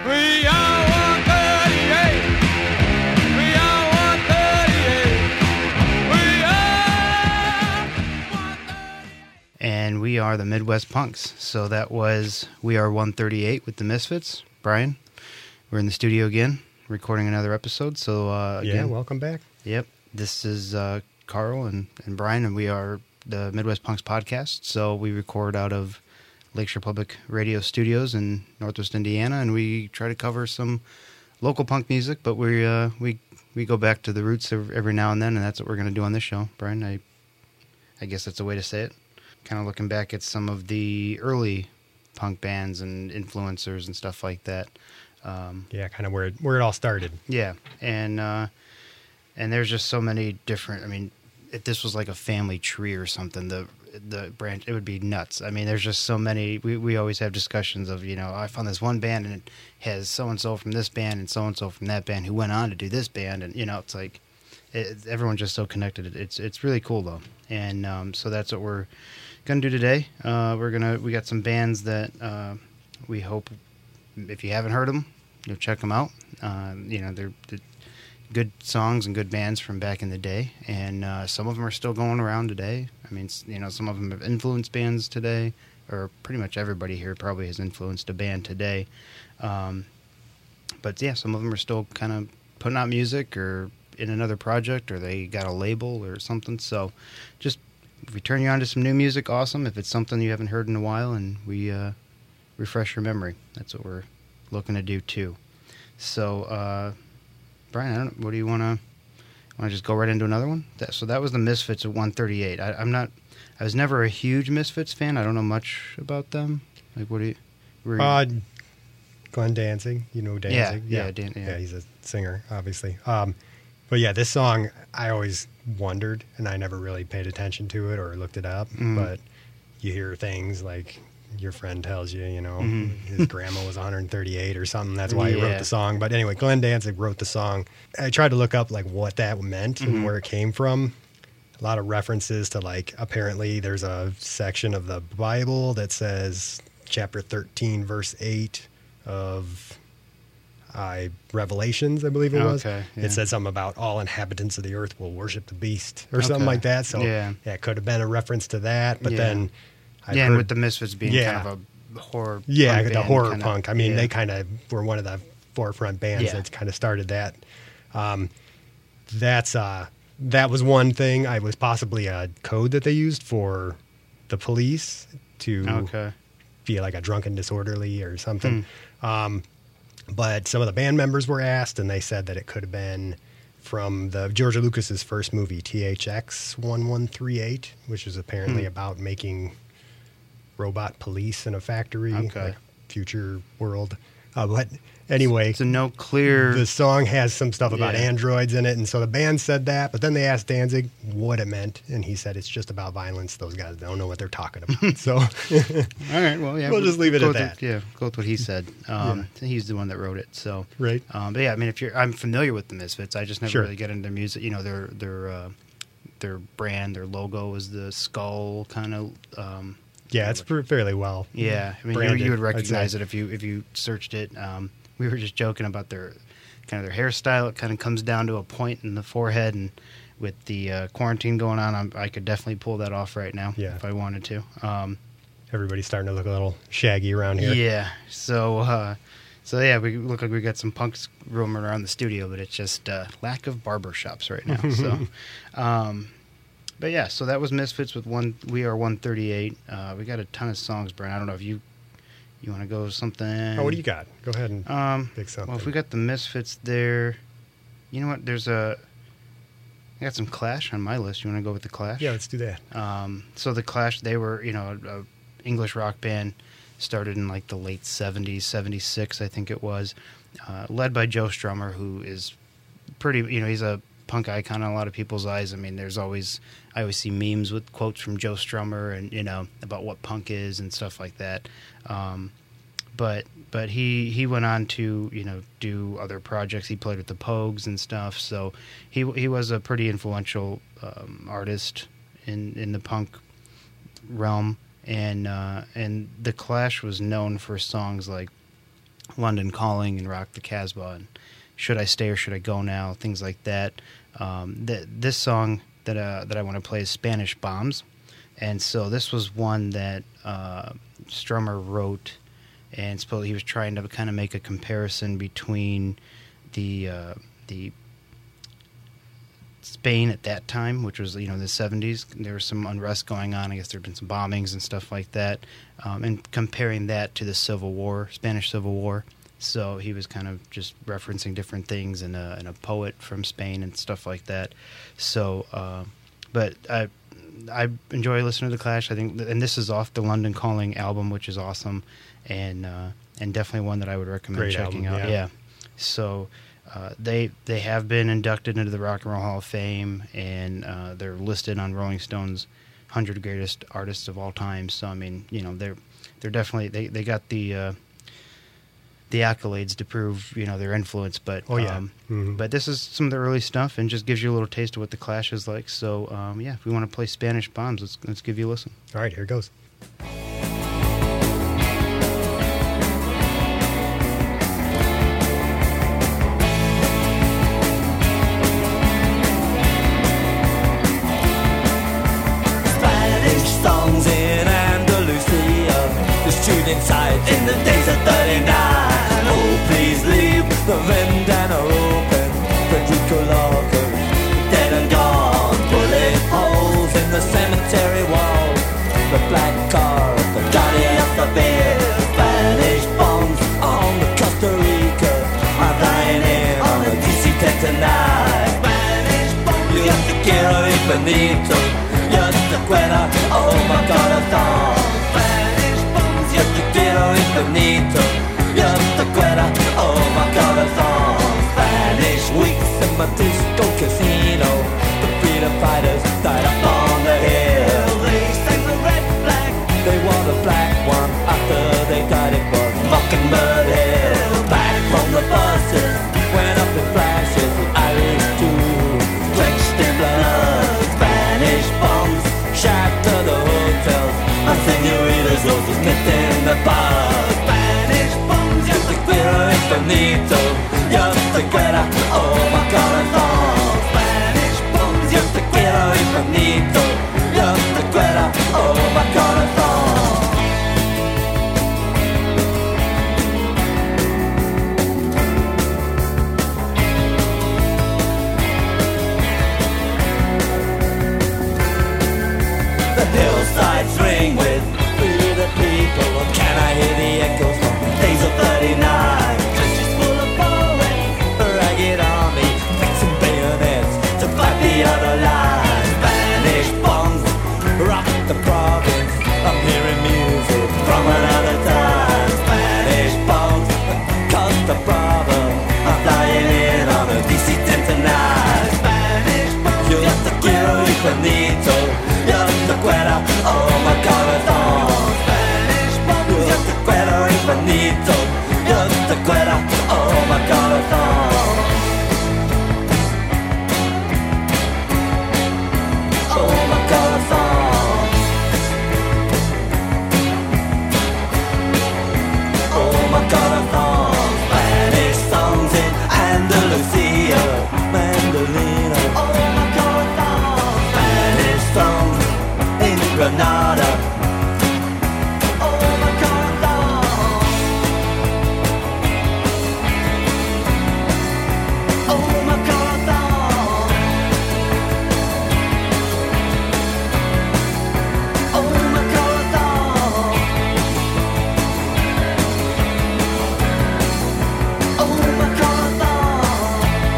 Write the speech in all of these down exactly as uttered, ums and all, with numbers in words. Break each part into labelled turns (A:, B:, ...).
A: We are one thirty-eight. We are one thirty-eight. We are one thirty-eight.
B: And we are the Midwest Punks. So that was We Are one thirty-eight with the Misfits. Brian, we're in the studio again, recording another episode. So uh, again,
C: yeah, welcome back.
B: Yep, this is uh, Carl and, and Brian, and we are the Midwest Punks podcast. So we record out of Lakeshore Public Radio Studios in Northwest Indiana, and we try to cover some local punk music, but we uh, we we go back to the roots every now and then, and that's what we're going to do on this show. Brian, I I guess that's a way to say it. Kind of looking back at some of the early punk bands and influencers and stuff like that. Um,
C: Yeah, kind of where it, where it all started.
B: yeah, and uh, and there's just so many different. I mean, if this was like a family tree or something, the the branch, it would be nuts. I mean, there's just so many. We we always have discussions of, you know, I found this one band and it has so and so from this band and so and so from that band who went on to do this band, and you know, it's like it, everyone's just so connected. It's it's really cool though, and um, so that's what we're gonna do today. Uh, we're gonna we got some bands that uh, we hope, if you haven't heard them, you'll check them out. Uh, you know, they're, they're good songs and good bands from back in the day, and uh, some of them are still going around today. I mean, you know, some of them have influenced bands today, or pretty much everybody here probably has influenced a band today. Um, but yeah, some of them are still kind of putting out music or in another project, or they got a label or something. So just, if we turn you on to some new music, awesome. If it's something you haven't heard in a while, and we uh, refresh your memory, that's what we're looking to do too. So, uh, Brian, I don't, what do you want to want to just go right into another one? That, so that was the Misfits at one thirty-eight. I, I'm not. I was never a huge Misfits fan. I don't know much about them. Like, what do you? Were you
C: Uh, Glenn Danzig, you know Danzig?
B: Yeah, yeah, Dan- yeah.
C: yeah, he's a singer, obviously. Um, but yeah, this song, I always wondered, and I never really paid attention to it or looked it up.
B: Mhm.
C: But you hear things like your friend tells you, you know,
B: Mhm.
C: his grandma was one hundred thirty-eight or something. That's why he
B: Yeah.
C: wrote the song. But anyway, Glenn Danzig wrote the song. I tried to look up like what that meant
B: Mhm.
C: and where it came from. A lot of references to, like, apparently there's a section of the Bible that says chapter thirteen, verse eight of I Revelations, I believe it was.
B: Okay, yeah.
C: It said something about all inhabitants of the earth will worship the beast or something
B: Okay.
C: like that. So
B: Yeah.
C: yeah, it could have been a reference to that. But
B: Yeah.
C: then I
B: yeah,
C: heard,
B: and with the Misfits being
C: Yeah.
B: kind of a horror.
C: yeah,
B: punk
C: the
B: band,
C: horror
B: kinda-
C: punk. I mean,
B: yeah.
C: they kind of were one of the forefront bands
B: Yeah.
C: that kind of started that. Um, that's uh, that was one thing. I was possibly a code that they used for the police to
B: Okay.
C: be like a drunken disorderly or something.
B: Hmm.
C: Um, but some of the band members were asked, and they said that it could have been from the George Lucas's first movie, T H X eleven thirty-eight, which is apparently
B: Hmm.
C: about making robot police in a factory,
B: Okay.
C: like future world. Uh, but anyway,
B: So no clear.
C: the song has some stuff about
B: Yeah.
C: androids in it, and so the band said that, but then they asked Danzig what it meant, and he said it's just about violence. Those guys don't know what they're talking about. So
B: All right. Well, yeah.
C: We'll just leave it
B: go
C: at
B: with
C: that.
B: yeah, go with what he said. Um, He's the one that wrote it. So
C: Right.
B: Um, but yeah, I mean, if you're, I'm familiar with the Misfits. I just never
C: Sure.
B: really get into their music. You know, their their uh, their brand, their logo is the skull kind of. Um,
C: yeah, it's pr- fairly well.
B: yeah, I mean, you,
C: branded,
B: you would
C: I'd
B: recognize
C: say.
B: it if you if you searched it. Um, we were just joking about their kind of their hairstyle. It kind of comes down to a point in the forehead, and with the uh, quarantine going on, I'm, I could definitely pull that off right now
C: Yeah.
B: if I wanted to. Um,
C: Everybody's starting to look a little shaggy around here.
B: Yeah. So, uh, so yeah, we look like we got some punks roaming around the studio, but it's just uh, lack of barber shops right now. So, um, but yeah, so that was Misfits with one. We Are one thirty-eight. Uh, we got a ton of songs, Brian. I don't know if you you want to go with something.
C: Oh, what do you got? Go ahead and
B: Um,
C: pick something.
B: well, if we got the Misfits there, you know what? There's a. I got some Clash on my list. You want to go with the Clash?
C: yeah, let's do that.
B: Um, so the Clash, they were, you know, a English rock band, started in like the late seventies, seventy-six, I think it was, uh, led by Joe Strummer, who is pretty, you know, he's a punk icon in a lot of people's eyes. I mean, there's always, I always see memes with quotes from Joe Strummer and, you know, about what punk is and stuff like that. Um, but but he, he went on to, you know, do other projects. He played with the Pogues and stuff. So he he was a pretty influential um, artist in, in the punk realm. And uh, and the Clash was known for songs like London Calling and Rock the Casbah and Should I Stay or Should I Go Now, things like that. Um, th- this song that uh, that I want to play is Spanish Bombs. And so this was one that uh, Strummer wrote, and supposedly he was trying to kind of make a comparison between the uh, the Spain at that time, which was, you know, the seventies. There was some unrest going on. I guess there had been some bombings and stuff like that, um, and comparing that to the Civil War, Spanish Civil War. So he was kind of just referencing different things and a, and a poet from Spain and stuff like that. So, uh, but I I enjoy listening to The Clash. I think, and this is off the London Calling album, which is awesome, and uh, and definitely one that I would recommend
C: Great
B: checking
C: album,
B: out.
C: yeah.
B: Yeah. So uh, they they have been inducted into the Rock and Roll Hall of Fame, and uh, they're listed on Rolling Stone's one hundred Greatest Artists of All Time. So I mean, you know, they're they're definitely they, they got the uh, the accolades to prove, you know, their influence. But
C: Oh, yeah.
B: um,
C: Mhm.
B: but this is some of the early stuff, and just gives you a little taste of what the Clash is like. So um, yeah, if we want to play Spanish Bombs, let's let's give you a listen.
C: All right, here it goes.
D: Spanish songs in Andalusia, the shooting sight in the days of thirty-nine. Oh, please leave the ventana open. Federico Lorca, dead and gone. Bullet holes in the cemetery wall. The black car, the guardian of the beer. Spanish bombs on the Costa Rica are dying in on the D C ten tonight. Spanish bombs, yo te quiero infinito. Yo te quiero, oh my corazón. Spanish bombs, yo te quiero infinito. Yo te quiero, oh my corazón. Spanish weeks in my disco casino. The freedom fighters died up on the hill. They sang the red flag. They wore the black one after they died. It was Mockingbird Hill. Back from the buses, went up in flashes with Irish too. Drenched in blood, Spanish bombs shatter the hotels. My senoritas roses met in the bar. Spanish bombs, yo te quiero infinito. Yo te quiero, oh my corazón. Spanish bombs, yo te quiero infinito. Yo te quiero, oh my corazón. The hillsides ring with free the people. Can I hear the echoes from the days of thirty-nine? Trenches full of poets, a ragged army, fixing bayonets to fight the other line. Spanish bombs rock the province. I'm hearing music from another time. Spanish bombs Costa Brava. I'm flying in on a D C ten tonight. Spanish bombs, yo te quiero infinito. Yo te quiero, oh my corazón. Spanish bombs, yo te quiero infinito. Yo te quiero, oh my corazón. Oh my corazón. Oh my corazón. Spanish songs in Andalusia, Mandolina. Oh my corazón. Spanish songs in Granada. Oh my corazón. Oh my corazón. Oh my corazón. Oh my corazón.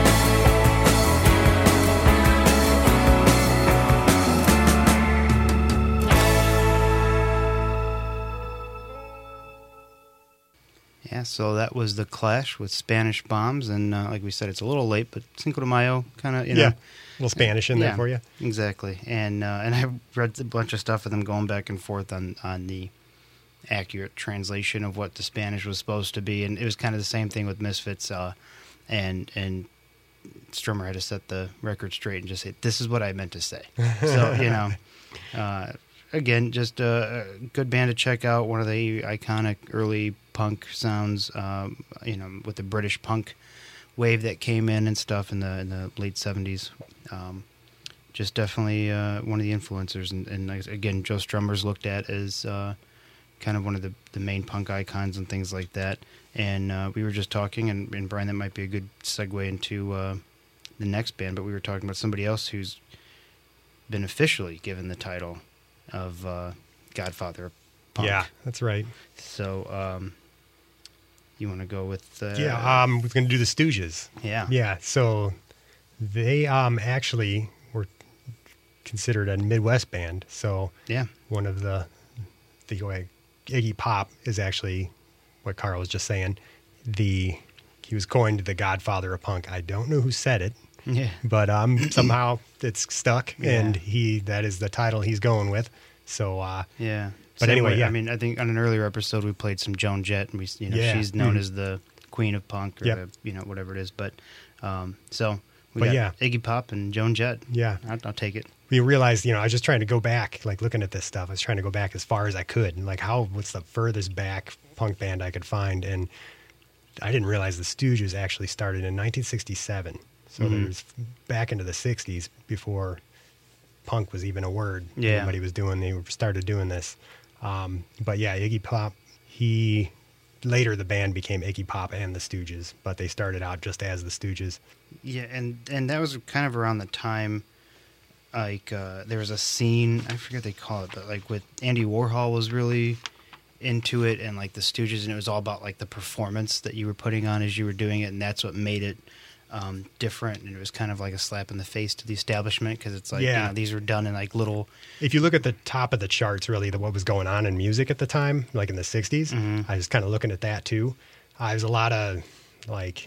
B: Yeah, so that was The Clash with Spanish Bombs, and uh, like we said, it's a little late, but Cinco de Mayo kind of, you know.
C: Yeah, a little Spanish in there
B: Yeah,
C: for you.
B: Exactly. And uh, and I read a bunch of stuff of them going back and forth on, on the accurate translation of what the Spanish was supposed to be, and it was kind of the same thing with Misfits, uh, and and Strummer had to set the record straight and just say, this is what I meant to say. So, you know, uh, again, just a, a good band to check out, one of the iconic early punk sounds, um, you know, with the British punk wave that came in and stuff in the in the late seventies. Um, just definitely uh, one of the influencers, and, and again, Joe Strummer's looked at as uh, kind of one of the, the main punk icons and things like that. And uh, we were just talking, and, and Brian, that might be a good segue into uh, the next band, but we were talking about somebody else who's been officially given the title of uh, Godfather of Punk.
C: Yeah, that's right.
B: So, um, you want to go with... Uh,
C: Yeah, um, we're going to do the Stooges.
B: Yeah.
C: Yeah, so they um, actually were considered a Midwest band. So
B: Yeah.
C: one of the, the way Iggy Pop is actually what Carl was just saying. The he was coined the Godfather of Punk. I don't know who said it,
B: Yeah.
C: but um, somehow it's stuck,
B: Yeah.
C: and he that is the title he's going with. So uh,
B: Yeah.
C: But
B: Same
C: anyway,
B: way-
C: yeah.
B: I mean, I think on an earlier episode we played some Joan Jett, and we, you know,
C: Yeah.
B: she's known
C: Mhm.
B: as the Queen of Punk, or
C: Yep.
B: the, you know, whatever it is. But um, so we
C: But
B: got
C: yeah.
B: Iggy Pop and Joan Jett.
C: yeah,
B: I'll, I'll take it.
C: we realized, you know, I was just trying to go back, like looking at this stuff. I was trying to go back as far as I could, and like, how what's the furthest back punk band I could find? And I didn't realize the Stooges actually started in nineteen sixty-seven. So
B: Mhm.
C: there's back into the sixties before punk was even a word.
B: Yeah.
C: Everybody was doing, they started doing this. Um, but yeah, Iggy Pop, he later the band became Iggy Pop and the Stooges, but they started out just as the Stooges.
B: Yeah, and and that was kind of around the time, like uh, there was a scene, I forget what they call it, but like with Andy Warhol was really into it, and like the Stooges, and it was all about like the performance that you were putting on as you were doing it, and that's what made it um, different. And it was kind of like a slap in the face to the establishment, because it's like,
C: Yeah.
B: you know, these were done in like little,
C: If you look at the top of the charts, really, the, what was going on in music at the time, like in the sixties,
B: Mhm.
C: I was kind of looking at that too. Uh, there was a lot of, like,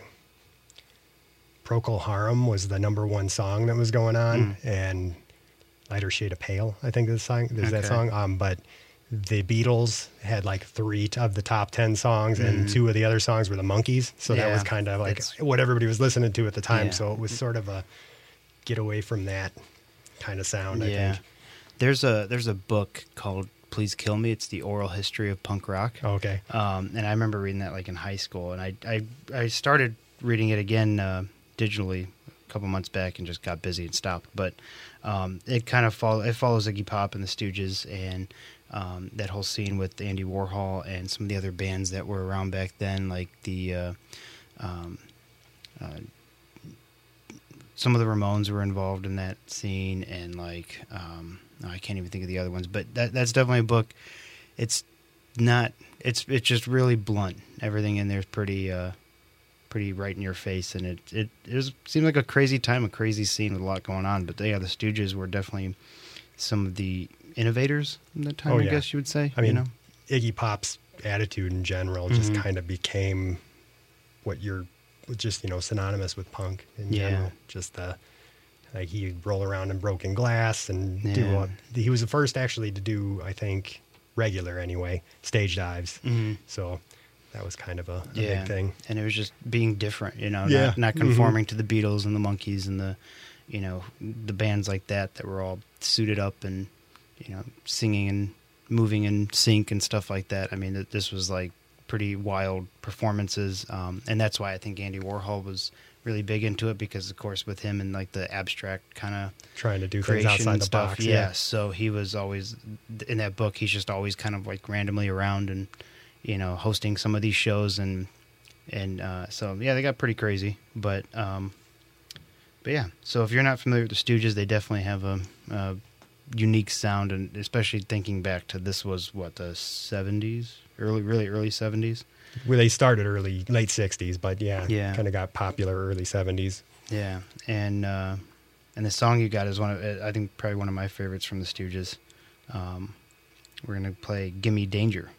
C: Procol Harum was the number one song that was going on, and Lighter Shade of Pale, I think is, the song, is that
B: Okay.
C: song. Um, but the Beatles had like three of the top ten songs, and two of the other songs were the Monkees. So that
B: Yeah,
C: was kind of like
B: it's-
C: what everybody was listening to at the time.
B: Yeah.
C: So it was sort of a get away from that kind of sound, I
B: yeah.
C: think.
B: There's a there's a book called Please Kill Me. It's the oral history of punk rock.
C: Oh, okay.
B: Um, and I remember reading that like in high school, and I I, I started reading it again uh, digitally a couple months back, and just got busy and stopped. But um, it kind of follow it follows Iggy Pop and the Stooges, and um, that whole scene with Andy Warhol and some of the other bands that were around back then, like the uh, um, uh, some of the Ramones were involved in that scene, and like um, I can't even think of the other ones, but that that's definitely a book. It's not. It's it's just really blunt. Everything in there is pretty uh, pretty right in your face, and it it it was seemed like a crazy time, a crazy scene with a lot going on. But yeah, the Stooges were definitely some of the innovators in that time.
C: Oh,
B: I
C: yeah.
B: guess you would say.
C: I mean,
B: you know?
C: Iggy Pop's attitude in general just
B: Mhm.
C: kind of became what you're just, you know, synonymous with punk in
B: Yeah.
C: general. Just the, like, he'd roll around in broken glass and do
B: Yeah.
C: what he was the first actually to do, I think, regular anyway, stage dives.
B: Mhm.
C: So that was kind of a, a
B: Yeah,
C: big thing.
B: and it was just being different, you know,
C: Yeah.
B: not, not
C: Mhm.
B: conforming to the Beatles and the Monkees and the, you know, the bands like that that were all suited up and, you know, singing and moving in sync and stuff like that. I mean, th- this was like pretty wild performances, um, and that's why I think Andy Warhol was really big into it, because, of course, with him and like the abstract kind of
C: Trying to do things
B: creation
C: outside
B: and
C: the
B: stuff.
C: box.
B: Yeah, so he was always in that book. He's just always kind of like randomly around and, you know, hosting some of these shows, and and uh, so yeah, they got pretty crazy. But um, but yeah, so if you're not familiar with the Stooges, they definitely have a, a unique sound, and especially thinking back to this was what, the seventies, early, really early seventies.
C: Well, they started early, late sixties, but yeah,
B: Yeah.
C: kind of got popular early seventies.
B: Yeah, and uh, and the song you got is one of, I think, probably one of my favorites from the Stooges. Um, we're gonna play "Gimme Danger."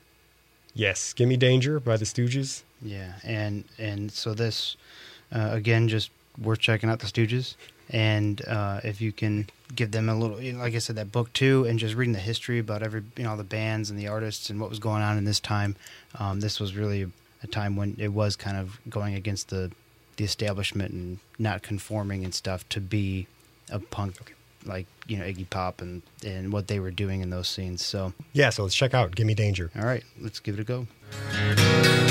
C: Yes, Gimme Danger by the Stooges.
B: Yeah, and and so this uh, again, just worth checking out the Stooges, and uh, if you can give them a little, you know, like I said, that book too, and just reading the history about every, you know, the bands and the artists and what was going on in this time. Um, this was really a, a time when it was kind of going against the the establishment and not conforming and stuff to be a punk, like, you know, Iggy Pop and and what they were doing in those scenes. So
C: Yeah, so let's check out Gimme Danger.
B: all right, let's give it a go.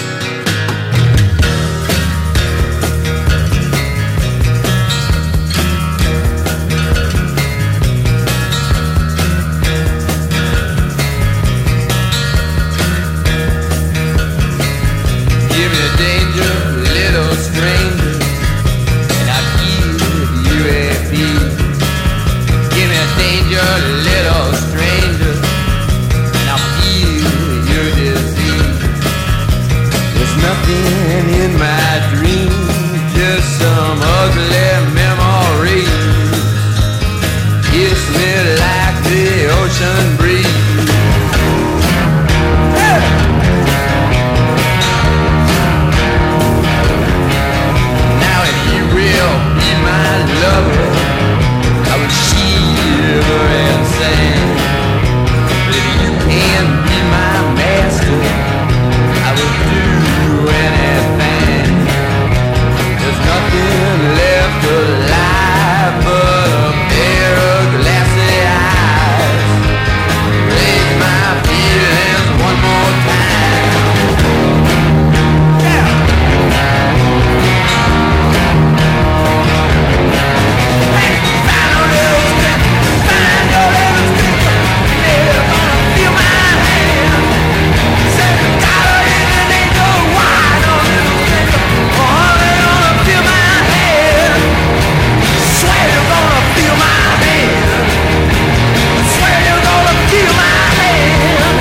A: living in my dreams, just some ugly memories. Kiss me like the ocean breeze. Now if you will be my lover, I would shiver and sing. But if you can be my master, I will do anything. There's nothing left alive but a pair of glassy eyes. Raise my feelings one more time. Yeah. Hey, find a little stick, find a little stick. Never gonna feel my hand. Say the dollar in an angel wine on little stick. Only gonna feel my hand. Swear you're gonna feel my hand. Swear you're gonna feel my hand.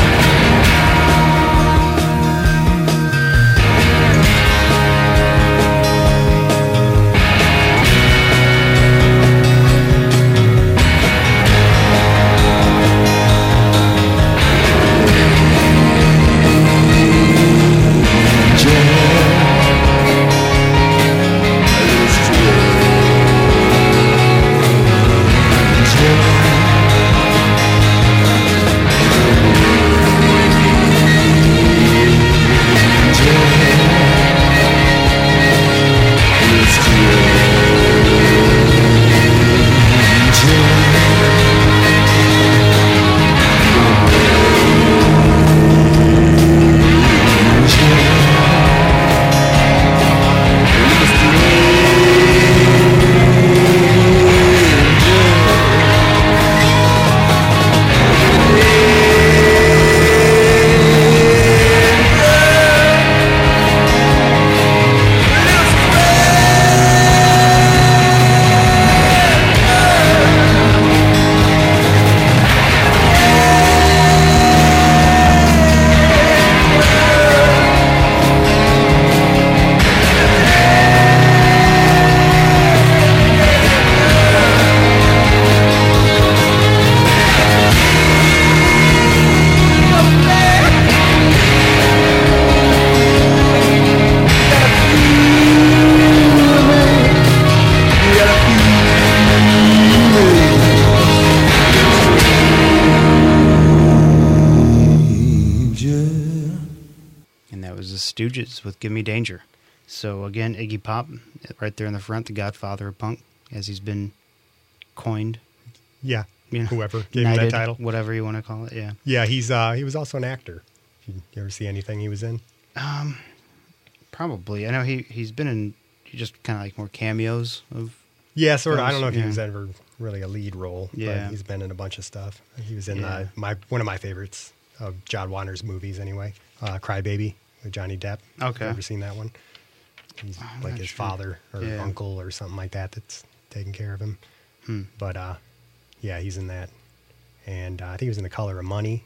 B: And that was the Stooges with Give Me Danger. So again, Iggy Pop, right there in the front, the godfather of punk, as he's been coined.
C: Yeah,
B: You know,
C: whoever gave him that
B: knighted,
C: title.
B: whatever you want to call it. Yeah.
C: Yeah, he's uh, he was also an actor. You, you ever see anything he was in?
B: Um, probably. I know he he's been in just kind of like more cameos of.
C: Yeah, sort of. I
B: Films,
C: don't know if
B: yeah.
C: he was ever really a lead role,
B: Yeah.
C: but he's been in a bunch of stuff. He was in
B: Yeah.
C: uh, my one of my favorites of John Waters' movies, anyway. Uh, Cry Baby with Johnny Depp.
B: Okay.
C: Ever seen that one? He's
B: I'm
C: like
B: not
C: his
B: sure.
C: father or
B: Yeah.
C: uncle or something like that that's taking care of him.
B: Hmm.
C: But uh, yeah, he's in that, and uh, I think he was in The Color of Money,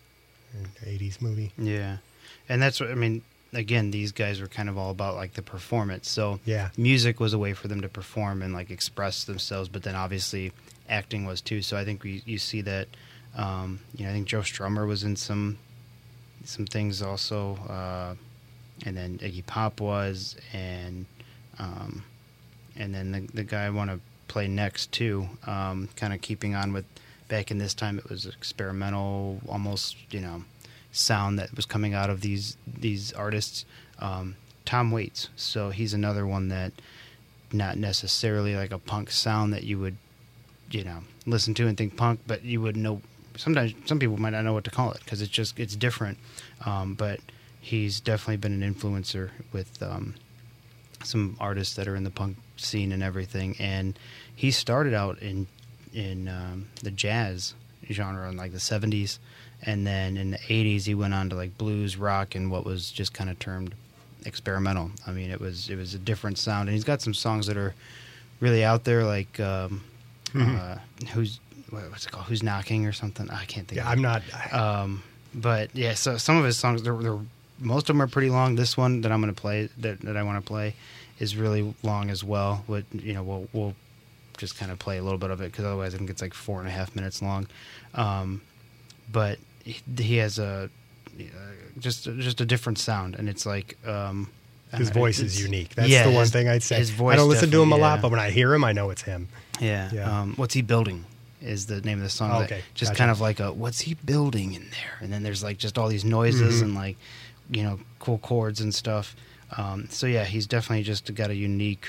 C: an eighties movie.
B: Yeah, and that's what I mean. Again, these guys were kind of all about like the performance. So
C: Yeah.
B: music was a way for them to perform and like express themselves, but then obviously acting was too. So I think we you see that. Um, you know, I think Joe Strummer was in some some things also, uh, and then Iggy Pop was, and um, and then the the guy I want to play next too. Um, kind of keeping on with back in this time, it was experimental, almost you know. sound that was coming out of these these artists. Um, Tom Waits, so he's another one that not necessarily like a punk sound that you would, you know, listen to and think punk, but you would know. Sometimes some people might not know what to call it because it's just it's different. Um, but he's definitely been an influencer with um, some artists that are in the punk scene and everything. And he started out in in um, the jazz genre in like the seventies. And then in the eighties, he went on to like blues, rock, and what was just kind of termed experimental. I mean, it was it was a different sound, and he's got some songs that are really out there, like um,
C: Mhm.
B: uh, who's what's it called? Who's Knocking or something? I can't think.
C: Yeah,
B: of
C: I'm
B: it.
C: not.
B: Um, but yeah, so some of his songs they're, they're most of them are pretty long. This one that I'm going to play, that, that I want to play, is really long as well. But, you know, we'll we'll just kind of play a little bit of it because otherwise I think it's like four and a half minutes long. Um, but he, he has a uh, just just a different sound, and it's like um,
C: his
B: I don't know,
C: voice
B: it's-
C: is unique. That's
B: yeah,
C: the one
B: his-
C: thing I'd say.
B: his voice
C: I don't listen to him a
B: definitely,
C: lot,
B: yeah.
C: but when I hear him, I know it's him.
B: Yeah.
C: Yeah.
B: Um, what's he building is the name of the song.
C: Oh,
B: that-
C: okay.
B: Just
C: Gotcha.
B: kind of like a what's he building in there, and then there's like just all these noises
C: Mhm.
B: and like you know cool chords and stuff. Um, so yeah, he's definitely just got a unique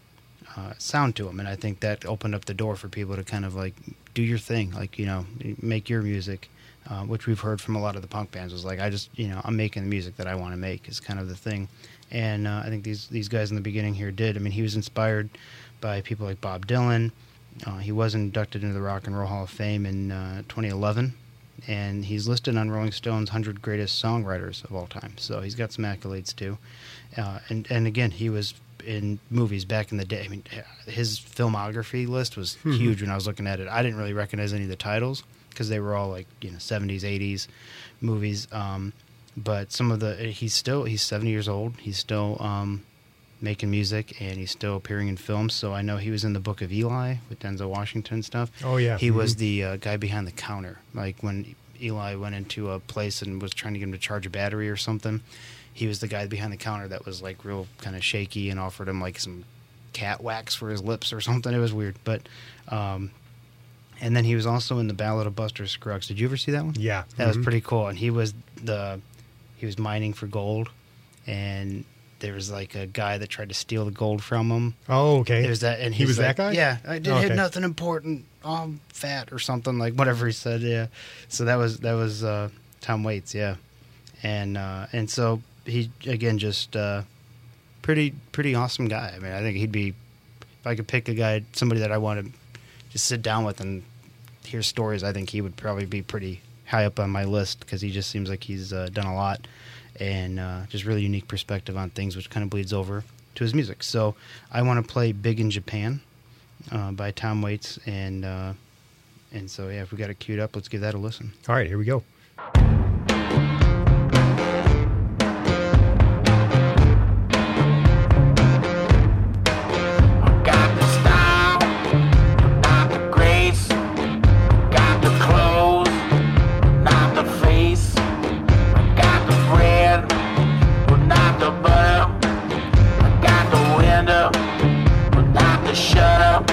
B: uh, sound to him, and I think that opened up the door for people to kind of like do your thing, like you know make your music. Uh, which we've heard from a lot of the punk bands was like, I just, you know, I'm making the music that I want to make is kind of the thing. And uh, I think these these guys in the beginning here did. I mean, he was inspired by people like Bob Dylan. Uh, he was inducted into the Rock and Roll Hall of Fame in uh, twenty eleven, and he's listed on Rolling Stone's one hundred Greatest Songwriters of All Time. So he's got some accolades too. Uh, and, and again, he was in movies back in the day. I mean, his filmography list was
C: Mhm.
B: huge when I was looking at it. I didn't really recognize any of the titles because they were all like, you know, seventies, eighties movies. Um, but some of the, he's still, he's seventy years old. He's still um, making music, and he's still appearing in films. So I know he was in the Book of Eli with Denzel Washington and stuff.
C: Oh, yeah.
B: He was
C: Mhm.
B: the uh, guy behind the counter. Like when Eli went into a place and was trying to get him to charge a battery or something, he was the guy behind the counter that was like real kind of shaky and offered him like some cat wax for his lips or something. It was weird. But, um, and then he was also in the Ballad of Buster Scruggs. Did you ever see that one?
C: Yeah.
B: That was
C: Mhm.
B: pretty cool. And he was the, he was mining for gold, and there was like a guy that tried to steal the gold from him.
C: Oh, okay.
B: There's that, and
C: He
B: he's
C: was that
B: like,
C: guy?
B: Yeah, I did
C: Oh,
B: hit
C: okay.
B: nothing important. I'm fat or something, like whatever he said. Yeah, so that was that was uh, Tom Waits. Yeah, and uh, and so he again just uh, pretty pretty awesome guy. I mean, I think he'd be, if I could pick a guy, somebody that I want to just sit down with and hear stories, I think he would probably be pretty high up on my list because he just seems like he's uh, done a lot and uh, just really unique perspective on things, which kind of bleeds over to his music. So I want to play "Big in Japan" uh, by Tom Waits, and uh, and so yeah, if we got it queued up, let's give that a listen.
C: All right, here we go.
A: Got the style, not the grace. Got the clothes, not the face. Got the bread, but not the butter. Got the window, but not the shutter.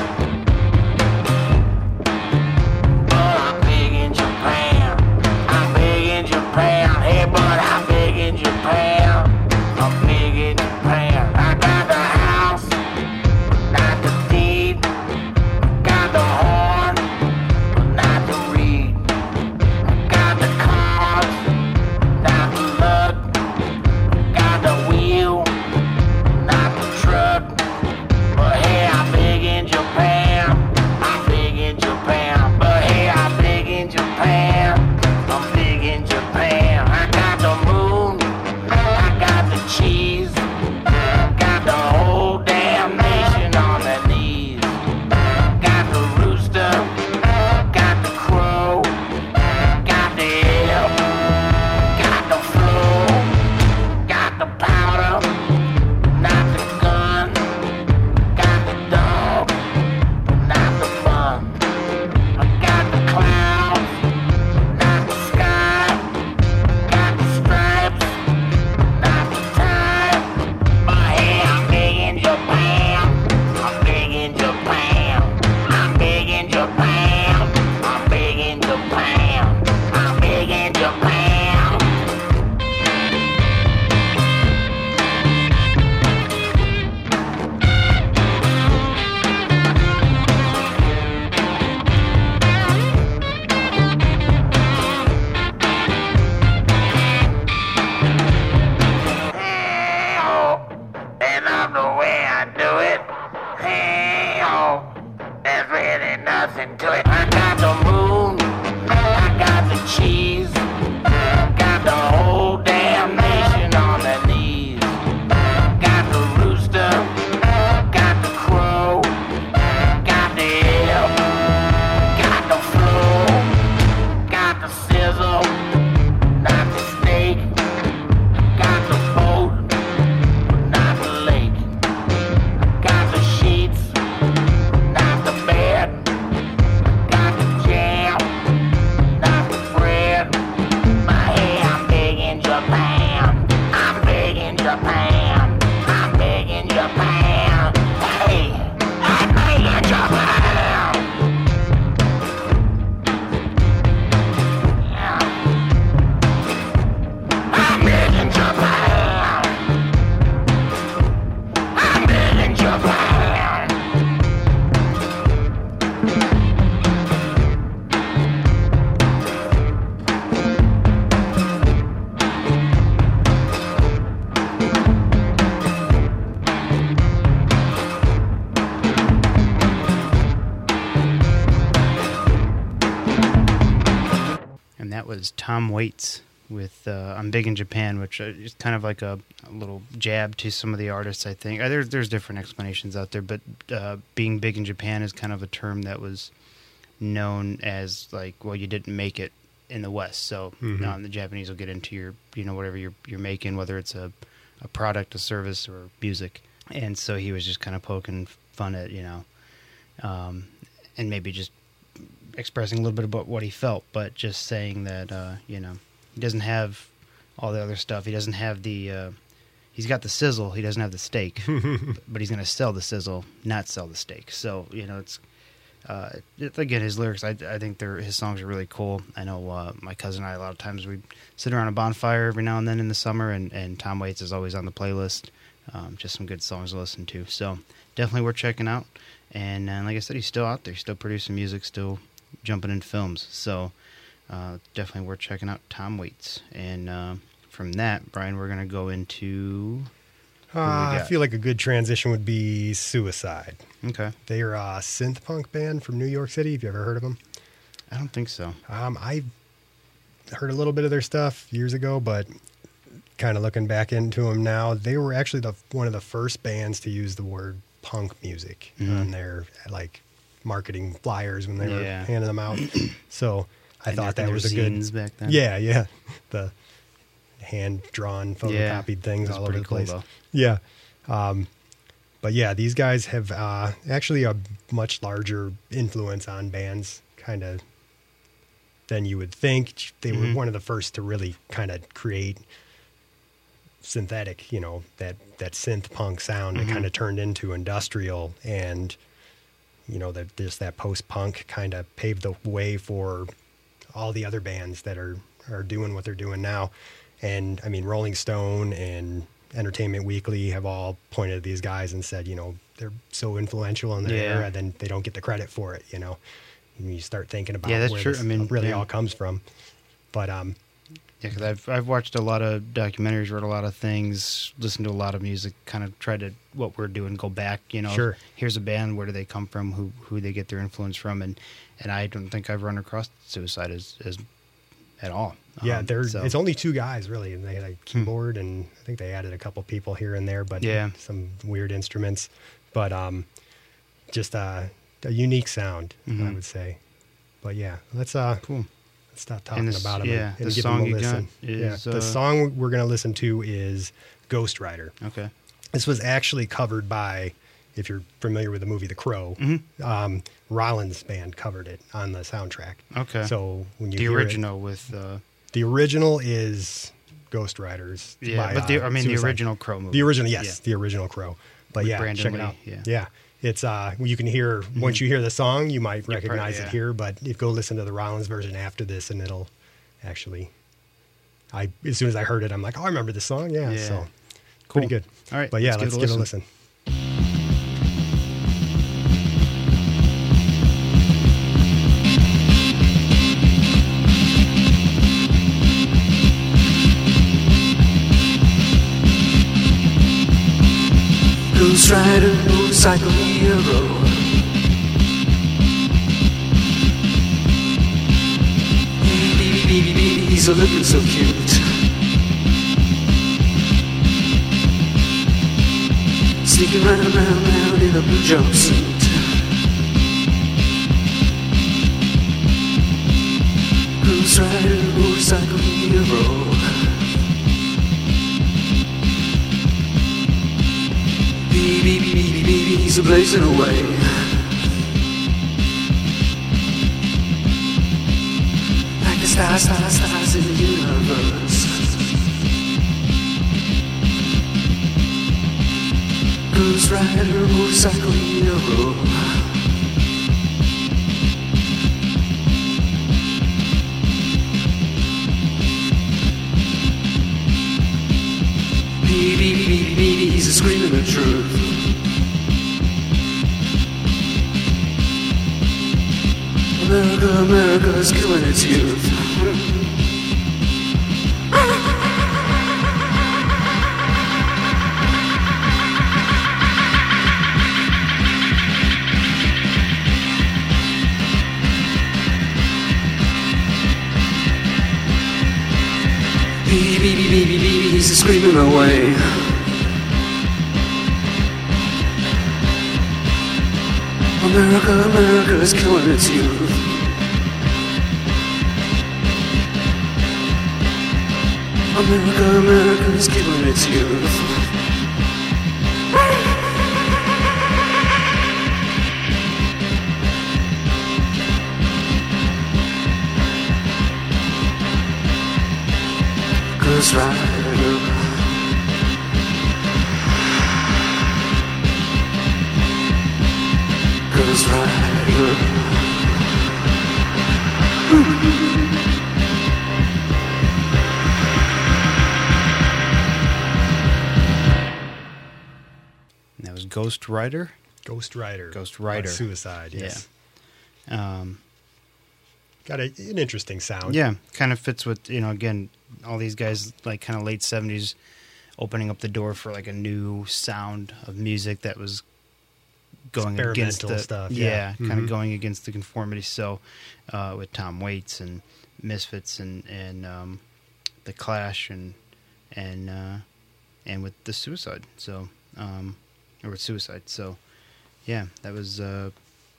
A: But I'm big in Japan. I'm big in Japan. Hey, but I'm big in Japan. I'm big in Japan. I got the house, not the deed. Got the horn, but not the reed. Got the cards, not the luck. Got the wheel, not the truck. But hey, I'm big in Japan. I'm big in Japan. But hey, I'm big in Japan. I'm big in Japan. I got the moon, I got the cheese. Got the whole damn nation on their knees. Got the rooster, got the crow, got the elk, got the flow, got the powder, not the gun, got the dog, not the fun. I got the clouds, not the sky, got the stripes, not the time. But hey, I'm big in Japan. I'm big in Japan. I'm big in Japan. I'm big in Japan. I'm big in Japan. Hey-oh, they love the way I do it. Hey-oh, there's really nothing to it. I got the moon, I got the cheese, got the whole damn nation on their knees. Got the rooster, got the crow, got the elk, got the flow, got the sizzle, not the snake. Got Japan. I'm big in Japan. Hey, I'm big in Japan. Yeah. I'm big in Japan. I'm big in Japan.
B: And that was Tom Waits with uh, I'm Big in Japan, which is kind of like a, a little jab to some of the artists, I think. Uh, There's, there's different explanations out there, but uh, being big in Japan is kind of a term that was known as, like, well, you didn't make it in the West. So
C: Mhm.
B: um, the Japanese will get into your, you know, whatever you're, you're making, whether it's a, a product, a service, or music. And so he was just kind of poking fun at, you know, um, and maybe just expressing a little bit about what he felt, but just saying that, uh, you know, he doesn't have all the other stuff. He doesn't have the, uh, he's got the sizzle. He doesn't have the steak, but he's going to sell the sizzle, not sell the steak. So, you know, it's, uh, it, again, his lyrics, I, I think they're, his songs are really cool. I know uh, my cousin and I, a lot of times we sit around a bonfire every now and then in the summer, and, and Tom Waits is always on the playlist. Um, just some good songs to listen to. So definitely worth checking out. And uh, like I said, he's still out there, still producing music, still jumping in films. So uh, definitely worth checking out Tom Waits. And uh, from that, Brian, we're going to go into...
C: Uh, I feel like a good transition would be Suicide.
B: Okay.
C: They are a synth punk band from New York City. Have you ever heard of them?
B: I don't think so.
C: Um, I heard a little bit of their stuff years ago, but kind of looking back into them now, they were actually the one of the first bands to use the word punk music
B: Mhm.
C: on their like marketing flyers when they were
B: Yeah.
C: handing them out. So I
B: And
C: thought
B: there-
C: that
B: there
C: was
B: were
C: a good.
B: zines back then?
C: Yeah, yeah. The hand drawn,
B: Yeah,
C: photocopied things
B: that's
C: all over
B: pretty
C: the
B: cool,
C: place.
B: though.
C: Yeah. Um, but yeah, these guys have uh, actually a much larger influence on bands, kind of than you would think. They
B: Mhm.
C: were one of the first to really kind of create synthetic, you know, that, that synth punk sound
B: Mhm.
C: that kind of turned into industrial, and, you know, that just that post punk kind of paved the way for all the other bands that are, are doing what they're doing now. And I mean, Rolling Stone and Entertainment Weekly have all pointed at these guys and said, you know, they're so influential in their
B: Yeah.
C: era, then they don't get the credit for it, you know. And you start thinking about
B: Yeah, that's
C: where
B: true.
C: this
B: I mean,
C: really
B: yeah.
C: all comes from. But um,
B: Yeah, because I've, I've watched a lot of documentaries, read a lot of things, listened to a lot of music, kind of tried to, what we're doing, go back, you know.
C: Sure.
B: Here's a band, where do they come from, who who they get their influence from, and, and I don't think I've run across Suicide as, as at all.
C: yeah,
B: Um,
C: they're,
B: so-
C: it's only two guys, really. And they had a keyboard, and I think they added a couple people here and there, but
B: Yeah.
C: some weird instruments. But um, just uh, a unique sound, I
B: Mhm.
C: would say. But yeah, let's uh,
B: Cool.
C: let's stop talking
B: this-
C: about them.
B: yeah,
C: and, and
B: the
C: give
B: song
C: them a
B: you got
C: listen.
B: is,
C: yeah,
B: uh,
C: the song we're going to listen to is Ghost Rider.
B: Okay.
C: This was actually covered by, if you're familiar with the movie The Crow,
B: Mhm.
C: um, Rollins band covered it on the soundtrack.
B: Okay.
C: So when you
B: the
C: hear it-
B: original with, uh,
C: the original is Ghost Riders.
B: yeah,
C: by,
B: but the,
C: uh,
B: I mean, the
C: Suicide.
B: original Crow movie.
C: The original, yes,
B: Yeah.
C: the original Crow. But
B: With
C: yeah,
B: Brandon
C: check
B: Lee,
C: it out.
B: yeah.
C: Yeah, it's uh, you can hear once you hear the song, you might
B: probably-
C: recognize
B: yeah.
C: it here. But if you go listen to the Rollins version after this, and it'll actually, I as soon as I heard it, I'm like, oh, I remember this song. Yeah,
B: Yeah.
C: so
B: Cool.
C: pretty good.
B: All right,
C: but yeah,
B: let's
C: let's,
B: give it a
C: give it a
B: listen.
C: listen.
D: Ghost Rider, motorcycle hero. Baby, baby, baby, he's a looking so cute. Sneaking round, round, round in a blue jumpsuit. Ghost Rider, motorcycle hero. Baby, baby, baby, baby, he's a blazing away. Like the stars, stars, stars in the universe.
A: Ghost Rider, motorcycle hero. Beep, beep, beep, beep, he's a screaming the truth. America, America is killing its youth. Beep, beep, beep, beep, beep, he's screaming away. America, America is killing its youth. America, America is killing its youth. Ghost Rider. Ghost Rider.
B: That was Ghost Rider.
C: Ghost Rider.
B: Ghost Rider.
C: Uh, Suicide, yes.
B: Yeah. Um,
C: Got a, an interesting sound.
B: yeah, kind of fits with, you know, again, all these guys, like kind of late seventies, opening up the door for like a new sound of music that was going against
C: Experimental
B: the
C: stuff,
B: yeah,
C: yeah.
B: kind
C: Mhm.
B: of going against the conformity. So uh, with Tom Waits and Misfits and and um, the Clash and and uh, and with the Suicide. So um, or with Suicide. So yeah, that was uh,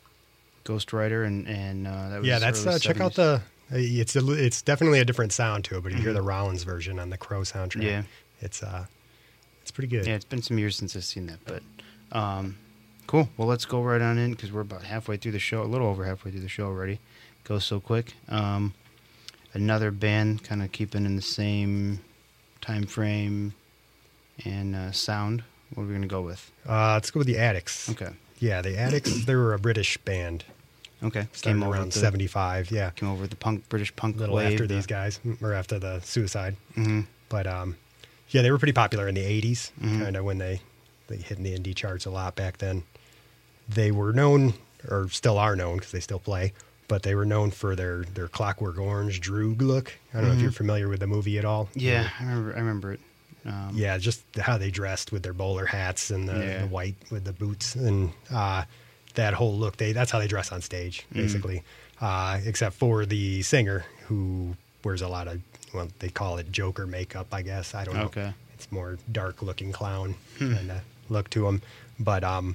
B: Ghost Rider and and uh, that was
C: Yeah, that's
B: early
C: uh, check out
B: seventies.
C: the. uh, It's a, it's definitely a different sound to it, but you hear the Rollins version on the Crow soundtrack.
B: Yeah.
C: it's uh, it's pretty good.
B: Yeah, it's been some years since I've seen that, but um, cool. Well, let's go right on in because we're about halfway through the show, a little over halfway through the show already. Goes so quick. Um, another band, kind of keeping in the same time frame and uh, sound. What are we gonna go with?
C: Uh, let's go with the Addicts.
B: Okay,
C: Yeah, the Addicts. They were a British band.
B: okay.
C: Started
B: over
C: around
B: with the,
C: seventy-five. Yeah,
B: Came over with the punk British punk
C: a little
B: wave.
C: after
B: the-
C: these guys, or after the Suicide.
B: Mhm.
C: But um, yeah, they were pretty popular in the eighties,
B: Mhm.
C: kind of when they they hit in the indie charts a lot back then. They were known, or still are known, because they still play. But they were known for their their Clockwork Orange Droog look. I don't know if
B: Mhm.
C: you're familiar with the movie at all.
B: Yeah, I remember. I remember it. Um,
C: Yeah, just how they dressed with their bowler hats and the,
B: Yeah.
C: the white with the boots and uh, that whole look. They that's how they dress on stage,
B: Mm.
C: basically. Uh, except for the singer who wears a lot of, well, they call it Joker makeup, I guess. I don't know.
B: Okay.
C: It's more dark looking clown
B: Hmm.
C: kind of look to him. But um,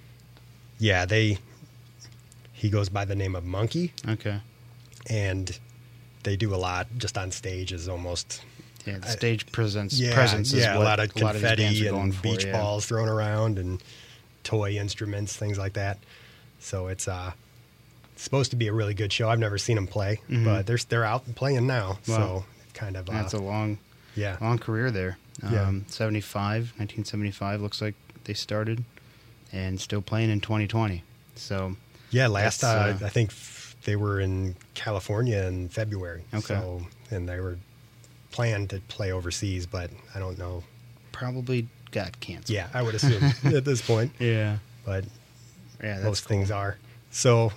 C: yeah, they he goes by the name of Monkey,
B: Okay.
C: and they do a lot just on stage as almost.
B: Yeah, the
C: I-
B: stage presence
C: Yeah,
B: presence is
C: yeah,
B: what
C: a lot of
B: these bands
C: confetti
B: are going
C: and
B: for,
C: beach
B: yeah.
C: balls thrown around and toy instruments, things like that. So it's uh, supposed to be a really good show. I've never seen them play,
B: Mhm.
C: but they're they're out and playing now.
B: Wow.
C: So it's kind of uh,
B: That's a long,
C: yeah,
B: long career there.
C: Yeah.
B: Um, seventy-five, nineteen seventy-five looks like they started, and still playing in twenty twenty. So
C: yeah. Last
B: that's,
C: uh,
B: uh,
C: I think f- they were in California in February.
B: Okay.
C: So and they were planned to play overseas, but I don't know.
B: probably got canceled.
C: Yeah, I would assume at this point,
B: yeah,
C: but
B: yeah. That's
C: most
B: cool.
C: things are. So,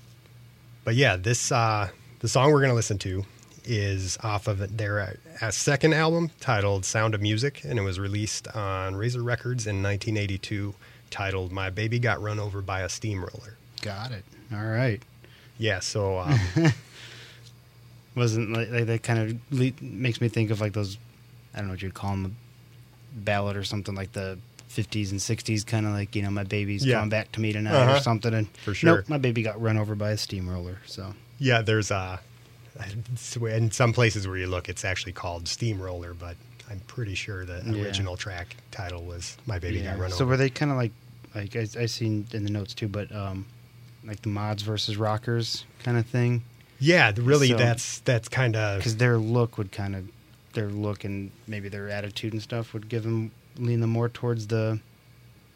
C: but yeah, this uh, the song we're going to listen to is off of their uh, second album titled Sound of Music, and it was released on Razor Records in nineteen eighty-two, titled My Baby Got Run Over by a Steamroller.
B: Got it. All right.
C: Yeah, so um,
B: Wasn't like, like that kind of le- makes me think of like those, I don't know what you'd call them, a ballad or something like the fifties and sixties, kind of like, you know, my baby's
C: Yeah.
B: coming back to me tonight
C: Uh-huh.
B: or something. And
C: For sure.
B: nope, my baby got run over by a steamroller. So
C: yeah, there's uh, in some places where you look, it's actually called Steamroller, but I'm pretty sure the
B: Yeah.
C: original track title was My Baby
B: yeah.
C: Got Run
B: So
C: Over.
B: were they kind of like, like I, I seen in the notes too, but um, like the Mods versus Rockers kind of thing?
C: Yeah, really,
B: So-
C: that's that's kind of
B: Because their look would kind of, their look and maybe their attitude and stuff would give them, lean them more towards the,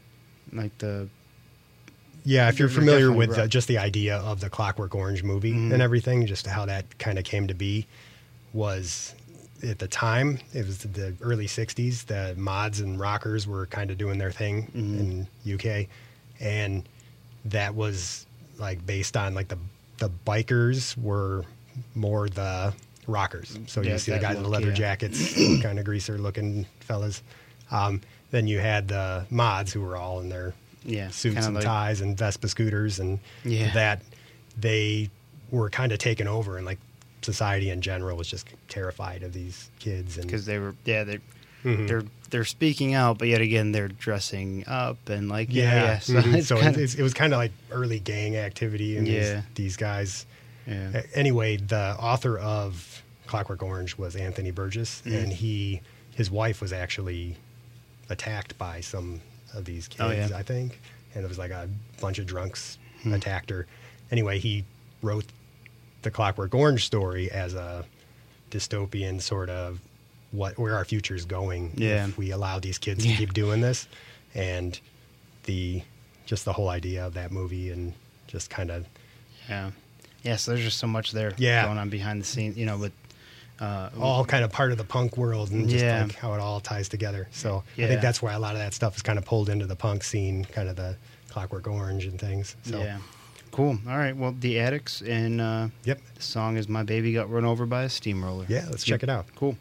B: like the
C: Yeah, if you're
B: They're
C: familiar
B: definitely
C: with
B: rough.
C: uh, just the idea of the Clockwork Orange movie
B: Mhm.
C: and everything, just how that kind of came to be, was at the time, it was the early sixties, the mods and rockers were kind of doing their thing
B: Mhm.
C: in U K. And that was like based on like the, the bikers were more the rockers. So
B: Yeah,
C: you see the
B: that
C: guys in the
B: look,
C: leather
B: yeah.
C: jackets, kind of greaser looking fellas. Um, then you had the mods who were all in their
B: yeah
C: suits
B: kinda
C: and
B: like-
C: ties and Vespa scooters, and
B: Yeah.
C: that they were kind of taken over, and like society in general was just terrified of these kids. And
B: because they were yeah they
C: Mhm.
B: they're they're speaking out, but yet again they're dressing up and like yeah,
C: yeah,
B: yeah. So,
C: mhm.
B: it's
C: so
B: kinda,
C: it, it was kind of like early gang activity, and
B: Yeah.
C: these, these guys.
B: yeah.
C: A- Anyway, the author of Clockwork Orange was Anthony Burgess,
B: Mhm.
C: and he his wife was actually attacked by some of these kids,
B: Oh, yeah.
C: I think, and it was like a bunch of drunks
B: Hmm.
C: attacked her. Anyway, he wrote the Clockwork Orange story as a dystopian sort of what where our future is going
B: Yeah.
C: if we allow these kids
B: Yeah.
C: to keep doing this, and the just the whole idea of that movie, and just kind of
B: Yeah. Yeah, so there's just so much there
C: Yeah.
B: going on behind the scenes, you know, with uh
C: all kind of part of the punk world, and just
B: Yeah.
C: like how it all ties together. So I
B: Yeah.
C: think that's why a lot of that stuff is kind of pulled into the punk scene, kind of the Clockwork Orange and things. So
B: yeah. Cool. All right. Well, The Addicts, and uh
C: yep.
B: the song is My Baby Got Run Over by a Steamroller.
C: Yeah, let's check it out.
B: Cool.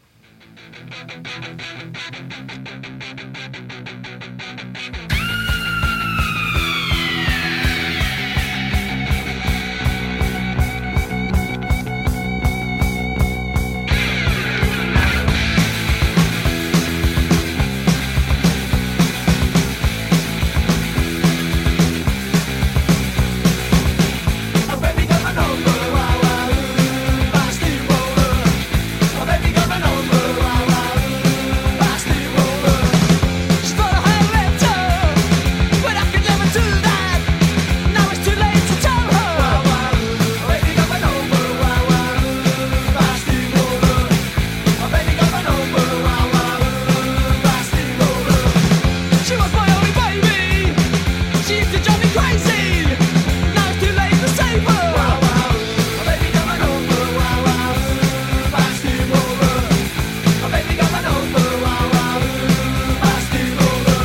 D: My baby got run over, wow, wow, ooh, by a steamroller. My baby got run over, wow, wow, ooh, by a steamroller. She thought I had left her, but I could never do that. Now it's too late to tell her. Wow, wow, ooh, my baby got run over, wow, wow, ooh, by a steamroller. My baby got run over, wow, wow, ooh, by a steamroller. She was my only baby. She used to drive me crazy. Now it's too late to save her. Wow, wow, my baby got run over. Wow, wow, by a steamroller. My baby got run over. Wow, wow, by a steamroller.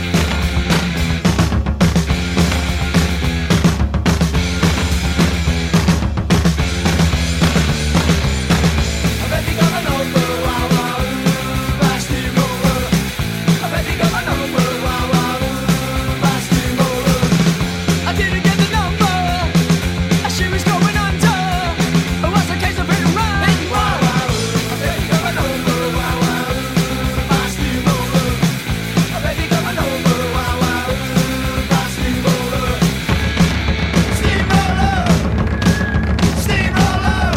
D: My baby got run over. Wow, wow, by a steamroller. My baby got run over. Wow, wow, by a steamroller. I didn't get the number. She was going under. It was a case of hit and run. Wow, wow, my baby got run over. Wow, wow, by a steamroller. My baby got run over. Wow, wow, by a steamroller. Steamroller, steamroller, steamroller,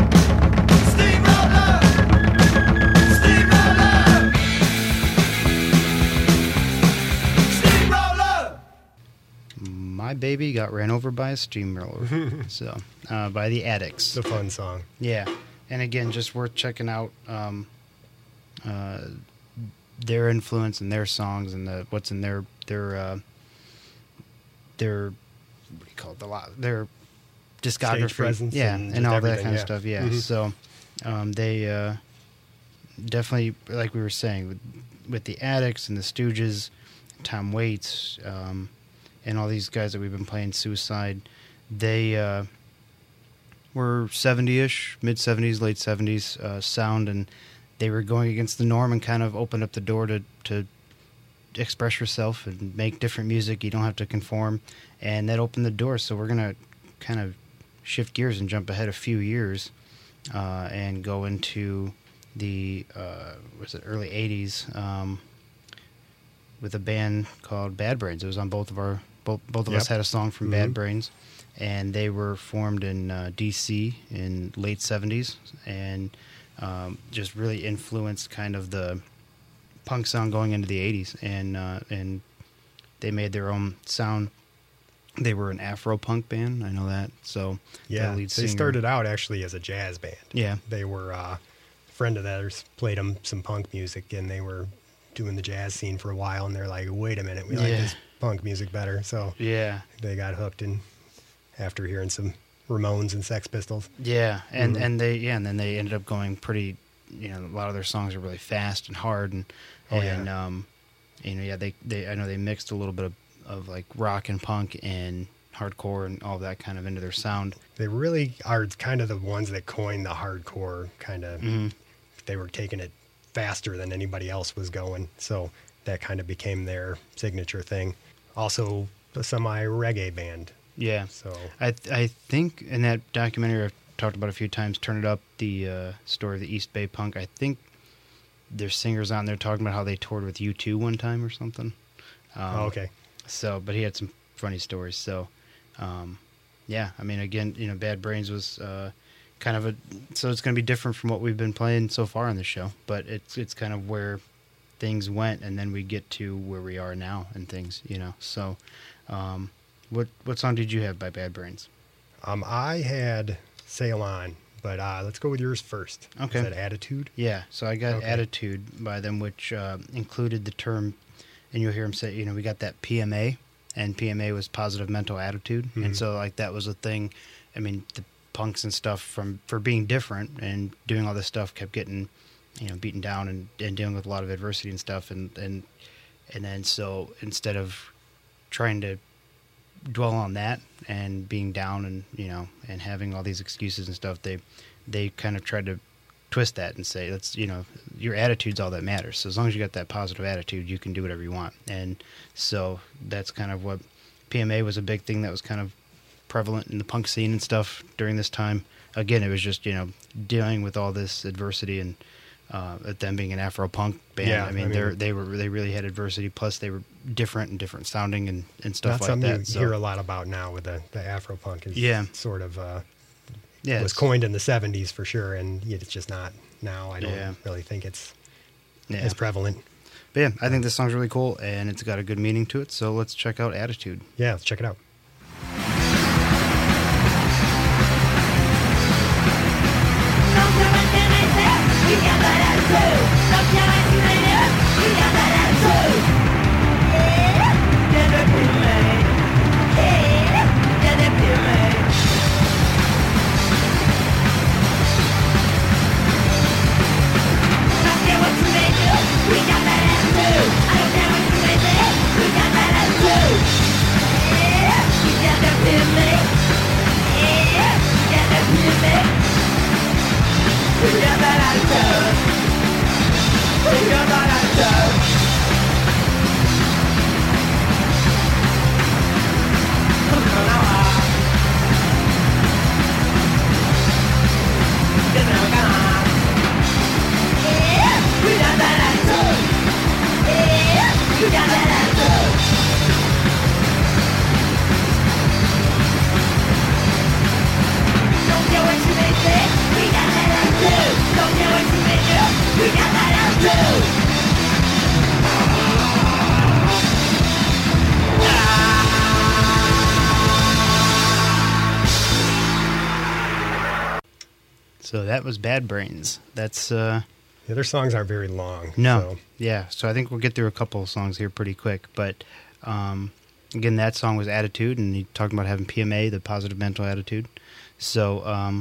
D: steamroller, steamroller.
B: My Baby Got Ran Over by a Steamroller. so, uh, by The Addicts.
C: It's a fun song.
B: Yeah, and again, just worth checking out um, uh, their influence and their songs and the what's in their their uh, their what do you call it, the lot their discography,
C: presence
B: yeah,
C: and
B: and,
C: just
B: all that
C: everything,
B: kind
C: yeah.
B: of stuff. Yeah,
C: Mhm.
B: so um, they uh, definitely, like we were saying, with with the Addicts and the Stooges, Tom Waits, um, and all these guys that we've been playing, Suicide, they. Uh, were seventy-ish, mid-seventies, late seventies uh, sound, and they were going against the norm and kind of opened up the door to, to express yourself and make different music. You don't have to conform, and that opened the door. So we're going to kind of shift gears and jump ahead a few years uh, and go into the, uh, was it early eighties um, with a band called Bad Brains. It was on both of our, both, both of
C: Yep.
B: us had a song from Bad
C: Mhm.
B: Brains. And they were formed in uh, D C in late seventies, and um, just really influenced kind of the punk sound going into the eighties. And uh, and they made their own sound. They were an Afro punk band, I know that. So
C: Yeah,
B: the lead
C: they
B: singer,
C: started out actually as a jazz band.
B: Yeah,
C: They were uh, a friend of theirs played them some punk music, and they were doing the jazz scene for a while, and they're like, wait a minute, we like
B: Yeah.
C: this punk music better. So
B: Yeah.
C: they got hooked in after hearing some Ramones and Sex Pistols.
B: Yeah, and
C: Mhm.
B: and they yeah, and then they ended up going pretty. You know, a lot of their songs are really fast and hard, and
C: Oh, yeah.
B: and um, you know, yeah, they they I know they mixed a little bit of, of like rock and punk and hardcore and all that kind of into their sound.
C: They really are kind of the ones that coined the hardcore kind of.
B: Mhm.
C: They were taking it faster than anybody else was going, so that kind of became their signature thing. Also, a semi reggae band.
B: Yeah,
C: So
B: I th- I think in that documentary I've talked about a few times, Turn It Up, the uh, story of the East Bay Punk. I think there's singers on there talking about how they toured with U two one time or something. Um,
C: oh, okay,
B: So, but he had some funny stories. So, um, yeah, I mean, again, you know, Bad Brains was uh, kind of a. So it's going to be different from what we've been playing so far on the show, but it's it's kind of where things went, and then we get to where we are now and things, you know. So, um, what what song did you have by Bad Brains?
C: um, I had Sail On, but uh, let's go with yours first.
B: Okay.
C: Is that Attitude?
B: Yeah, so I got
C: Okay.
B: Attitude by them, which uh, included the term, and you'll hear them say, you know, we got that P M A, and P M A was positive mental attitude,
C: Mhm.
B: and so like that was a thing. I mean, the punks and stuff from for being different and doing all this stuff kept getting, you know, beaten down and, and dealing with a lot of adversity and stuff, and and and then so instead of trying to dwell on that and being down and you know and having all these excuses and stuff, they they kind of tried to twist that and say, let's, you know, your attitude's all that matters. So as long as you got that positive attitude, you can do whatever you want. And so that's kind of what P M A was, a big thing that was kind of prevalent in the punk scene and stuff during this time. Again, it was just, you know, dealing with all this adversity and uh, at them being an Afro punk band.
C: Yeah,
B: I mean,
C: I mean-
B: they're, they were, they really had adversity. Plus they were different and different sounding and, and stuff
C: That's
B: like
C: something
B: that.
C: you
B: So,
C: hear a lot about now with the, the Afro punk. Is
B: Yeah.
C: sort of uh,
B: yeah,
C: was
B: it's-
C: coined in the seventies for sure, and it's just not now. I don't
B: Yeah.
C: really think it's
B: yeah.
C: as prevalent.
B: But yeah, I think this song's really cool and it's got a good meaning to it. So let's check out Attitude.
C: Yeah, let's check it out.
B: So that was Bad Brains. That's, uh,
C: The other songs aren't very long.
B: no.
C: so-
B: Yeah. So I think we'll get through a couple of songs here pretty quick. But, um, again, that song was Attitude, and he talked about having P M A, the positive mental attitude. So, um,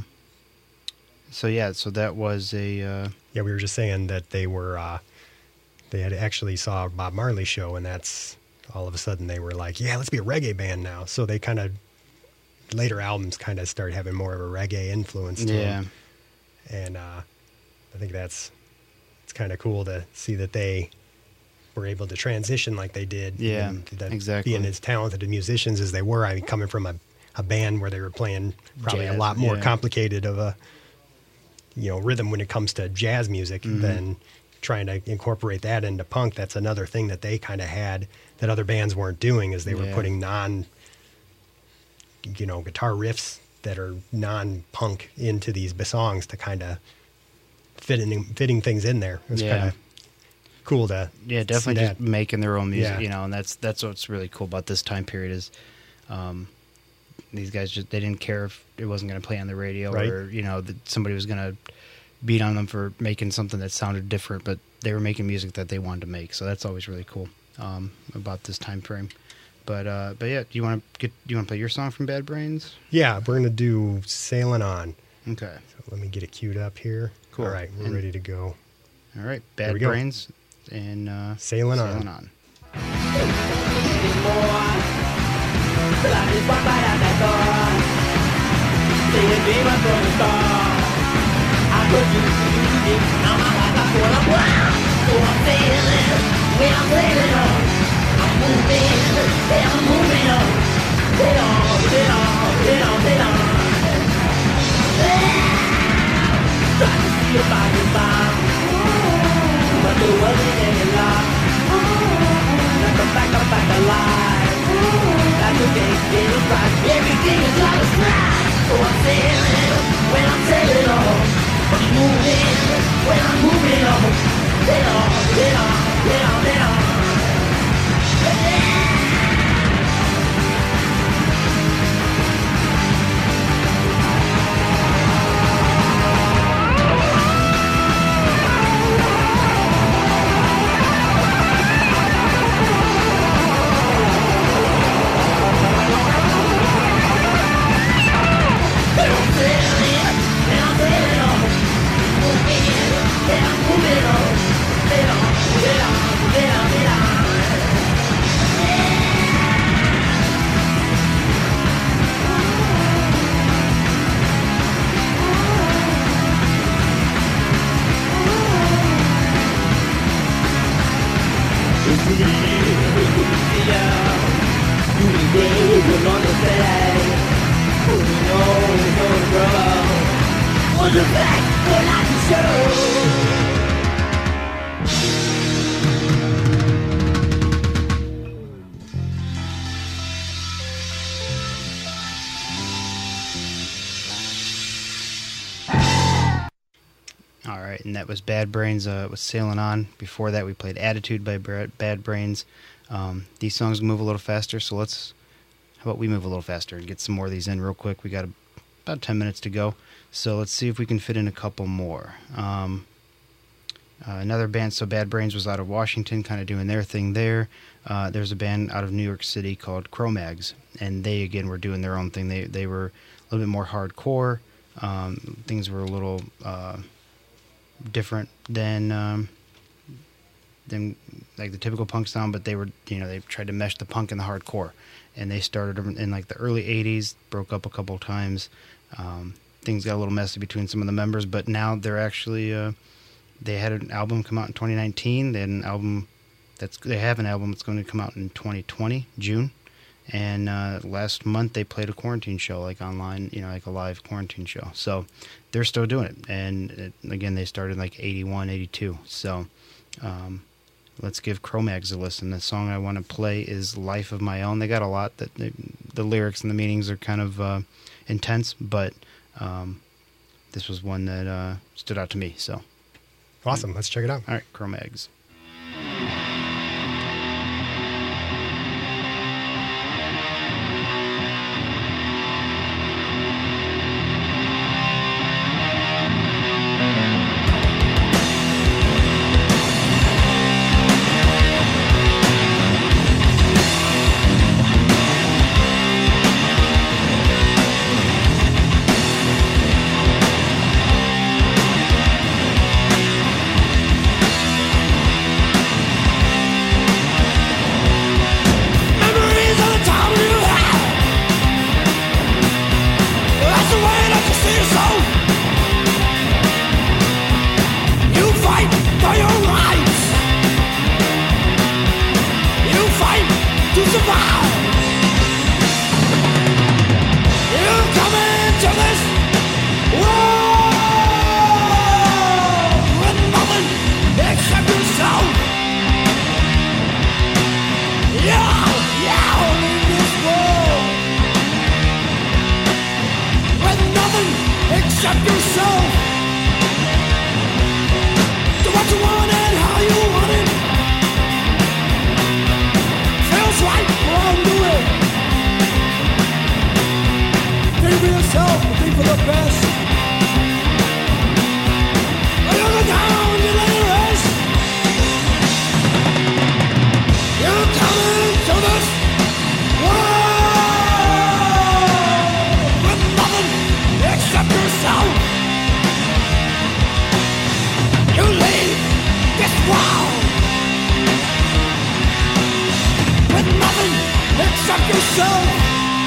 B: so yeah, so that was a, uh,
C: Yeah, we were just saying that they were, uh, they had actually saw a Bob Marley show, and that's all of a sudden they were like, yeah, let's be a reggae band now. So they kind of, later albums kind of started having more of a reggae influence to
B: yeah.
C: them. And uh, I think that's, it's kind of cool to see that they were able to transition like they did.
B: Yeah,
C: and that
B: exactly.
C: Being as talented of musicians as they were, I mean, coming from a, a band where they were playing probably
B: Jazz,
C: a lot more
B: yeah.
C: complicated of a, you know, rhythm when it comes to jazz music
B: Mhm.
C: than trying to incorporate that into punk. That's another thing that they kind of had that other bands weren't doing, is they were
B: Yeah.
C: putting non, you know, guitar riffs that are non-punk into these b- songs to kind of fitting fitting things in there. It was
B: Yeah.
C: kind of cool to
B: Yeah,
C: see
B: definitely
C: that.
B: just making their own music,
C: Yeah.
B: you know, and that's that's what's really cool about this time period is um, these guys just they didn't care if it wasn't going to play on the radio
C: Right.
B: or you know that somebody was going to beat on them for making something that sounded different, but they were making music that they wanted to make. So that's always really cool um, about this time frame. But uh, but yeah, do you want to get do you want to play your song from Bad Brains?
C: Yeah, we're gonna do "Sailing On."
B: Okay.
C: So let me get it queued up here.
B: Cool.
C: All right, we're
B: And-
C: ready to go.
B: All right,
C: Here
B: Bad
C: we go.
B: Brains and uh,
C: Sailing On.
B: Sailing On.
A: Everything is on the slide. Oh, I'm sailing when I'm sailing on. I'm moving when I'm moving on. Sail on, sail on, sail on, sail on.
B: All right, and that was Bad Brains uh, with Sailing On. Before that, we played Attitude by Bra- Bad Brains. Um, these songs move a little faster, so let's, how about we move a little faster and get some more of these in real quick. We got a, about ten minutes to go, so let's see if we can fit in a couple more. Um, uh, another band, so Bad Brains was out of Washington, kind of doing their thing there. Uh, there's a band out of New York City called Cro-Mags, and they, again, were doing their own thing. They, they were a little bit more hardcore. Um, things were a little... Uh, different than um, than like the typical punk sound, but they were, you know, they tried to mesh the punk and the hardcore, and they started in, in like the early eighties, broke up a couple of times. Um, things got a little messy between some of the members, but now they're actually uh, they had an album come out in twenty nineteen. They had an album that's they have an album that's going to come out in twenty twenty June. And uh, last month they played a quarantine show, like online, you know, like a live quarantine show. So they're still doing it. And it, again, they started in like eighty-one, eighty-two. So um, let's give Cro-Mags a listen. The song I want to play is Life of My Own. They got a lot. That they, the lyrics and the meanings are kind of uh, intense, but um, this was one that uh, stood out to me. So
C: Awesome. Let's check it out.
B: all right, Cro-Mags.
A: Life
D: Deconstruct yourself.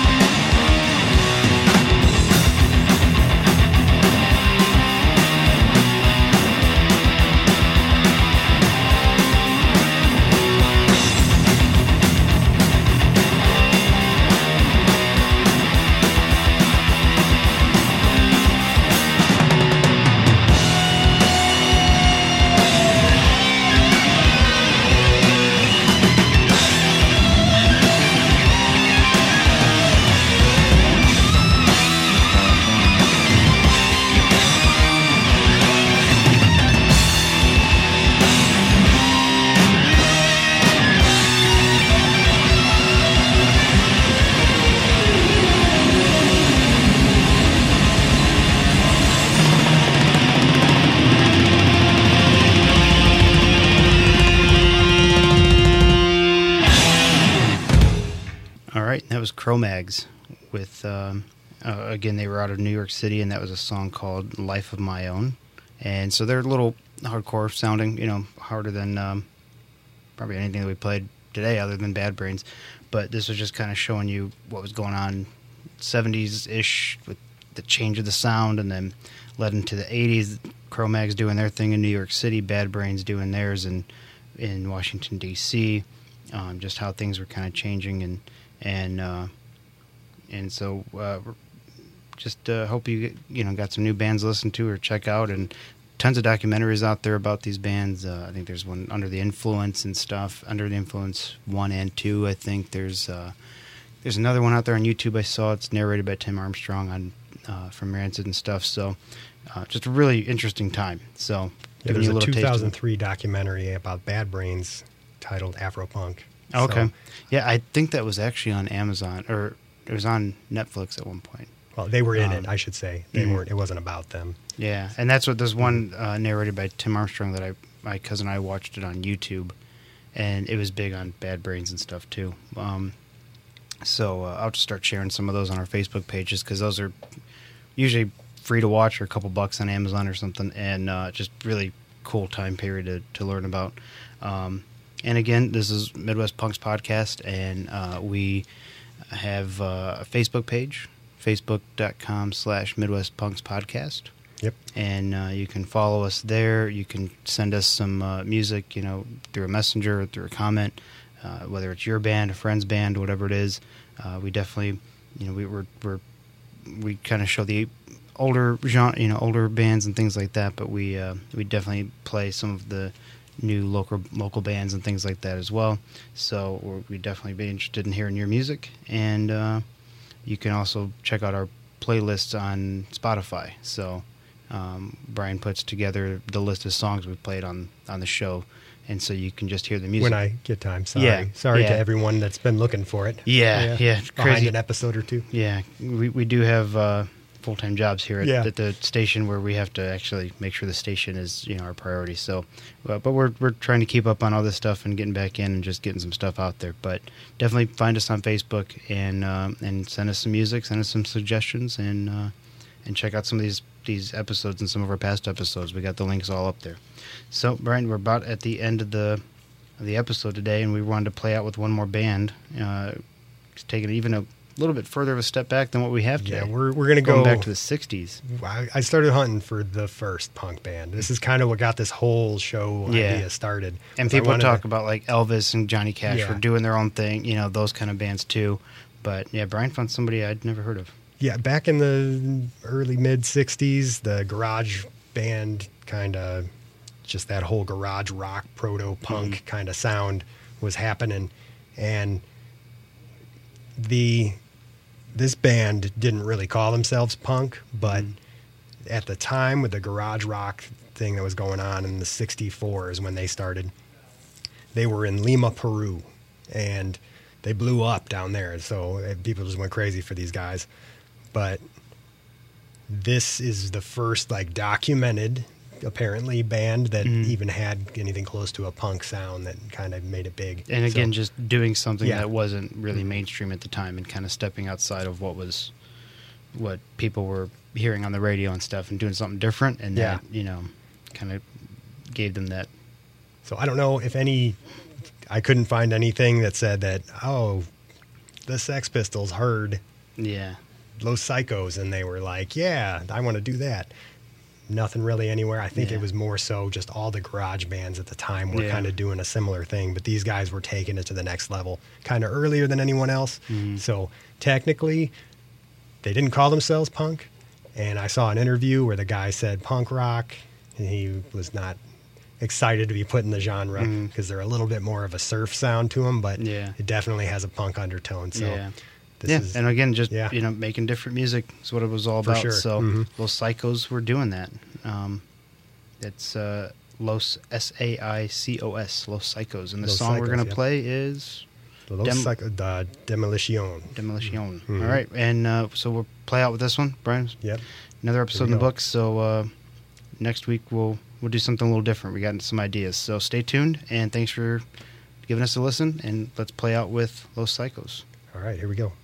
B: That was Cro-Mags with, um, uh, again, they were out of New York City, and that was a song called Life of My Own. And so they're a little hardcore sounding, you know, harder than um, probably anything that we played today other than Bad Brains. But this was just kind of showing you what was going on seventies-ish with the change of the sound, and then led into the eighties. Cro-Mags doing their thing in New York City, Bad Brains doing theirs in, in Washington, D C Um, just how things were kind of changing, and and uh, and so uh, just uh, hope you get, you know got some new bands to listen to or check out, and tons of documentaries out there about these bands. Uh, I think there's one, Under the Influence and stuff. Under the Influence one and two. I think there's uh, there's another one out there on YouTube. I saw it's narrated by Tim Armstrong on uh, from Rancid and stuff. So uh, just a really interesting time. So
C: yeah,
B: giving
C: there's
B: you a
C: a
B: little
C: two thousand three
B: taste of it.
C: documentary about Bad Brains titled Afropunk.
B: Okay.
C: So,
B: Yeah, I think that was actually on Amazon, or it was on Netflix at one point.
C: well, they were in
B: Um,
C: it, I should say. They
B: mhm.
C: weren't. It wasn't about them.
B: Yeah, and that's what there's one uh, narrated by Tim Armstrong that I my cousin and I watched it on YouTube, and it was big on Bad Brains and stuff too. Um, so uh, I'll just start sharing some of those on our Facebook pages because those are usually free to watch or a couple bucks on Amazon or something, and uh, just really cool time period to, to learn about. Um, and again, this is Midwest Punks Podcast, and uh, we have uh, a Facebook page, facebook.com slash Midwest Punks Podcast.
C: Yep.
B: And uh, you can follow us there. You can send us some uh, music, you know, through a messenger, or through a comment, uh, whether it's your band, a friend's band, whatever it is. Uh, we definitely, you know, we we're, we're we kind of show the older genre, you know, older bands and things like that. But we uh, we definitely play some of the new local local bands and things like that as well. So we're, we'd definitely be interested in hearing your music. And uh, you can also check out our playlists on Spotify. So um, Brian puts together the list of songs we played on, on the show, and so you can just hear the music.
C: When I get time. Sorry.
B: Yeah,
C: Sorry
B: yeah.
C: to everyone that's been looking for it.
B: Yeah, yeah,
C: Behind
B: crazy.
C: an episode or two.
B: Yeah, we we do have uh, full time jobs here at,
C: Yeah.
B: at the station where we have to actually make sure the station is, you know, our priority. So, uh, but we're we're trying to keep up on all this stuff and getting back in and just getting some stuff out there. But definitely find us on Facebook and uh, and send us some music, send us some suggestions, and uh, and check out some of these these episodes and some of our past episodes. We got the links all up there. So, Brian, we're about at the end of the of the episode today, and we wanted to play out with one more band, uh, taking it even a little bit further of a step back than what we have today.
C: Yeah, we're we're gonna
B: Going
C: go
B: back to the sixties.
C: I, I started hunting for the first punk band. This is kind of what got this whole show
B: Yeah.
C: idea started.
B: And
C: So I
B: people
C: wanted
B: talk
C: to-
B: about like Elvis and Johnny Cash
C: Yeah.
B: for doing their own thing, you know, those kind of bands too. But yeah, Brian found somebody I'd never heard of.
C: Yeah, back in the early mid sixties, the garage band kind of, just that whole garage rock proto punk
B: Mm-hmm.
C: kind of sound was happening, and the this band didn't really call themselves punk, but
B: Mm-hmm.
C: at the time with the garage rock thing that was going on in the sixty-four is when they started. They were in Lima, Peru, and they blew up down there. So uh, people just went crazy for these guys. But this is the first like documented, apparently, band that
B: Mhm.
C: even had anything close to a punk sound that kind of made it big.
B: And again,
C: So-
B: just doing something
C: Yeah.
B: that wasn't really mainstream at the time and kind of stepping outside of what was what people were hearing on the radio and stuff and doing something different. And
C: Yeah.
B: that, you know, kind of gave them that.
C: So I don't know if any, I couldn't find anything that said that, oh, the Sex Pistols heard
B: Yeah.
C: Los Psychos and they were like, yeah, I want to do that. Nothing really anywhere. I think
B: Yeah.
C: it was more so just all the garage bands at the time were
B: Yeah.
C: kind of doing a similar thing, but these guys were taking it to the next level kind of earlier than anyone else.
B: Mm-hmm.
C: So technically, they didn't call themselves punk. And I saw an interview where the guy said punk rock, and he was not excited to be put in the genre because they're a little bit more of a surf sound to them, but
B: Mm-hmm. Yeah.
C: it definitely has a punk undertone. So
B: yeah.
C: this
B: yeah.
C: is
B: and again, just,
C: yeah.
B: you know, making different music is what it was all
C: For
B: about.
C: sure.
B: So
C: Mhm.
B: Los Psychos were doing that. Um, it's uh, Los, S A I C O S, Los Psychos. And the
C: Los
B: song we're
C: Psychos,
B: going to
C: yeah.
B: play is
C: Los
B: Dem-
C: Psycho, the Demolition.
B: Demolition.
C: Mhm.
B: All right. And uh, so we'll play out with this one, Brian.
C: Yep.
B: Another episode
C: we
B: in the
C: go.
B: books. So uh, next week we'll we'll do something a little different. We got some ideas. So stay tuned, and thanks for giving us a listen. And let's play out with Los Psychos.
C: All right, here we go.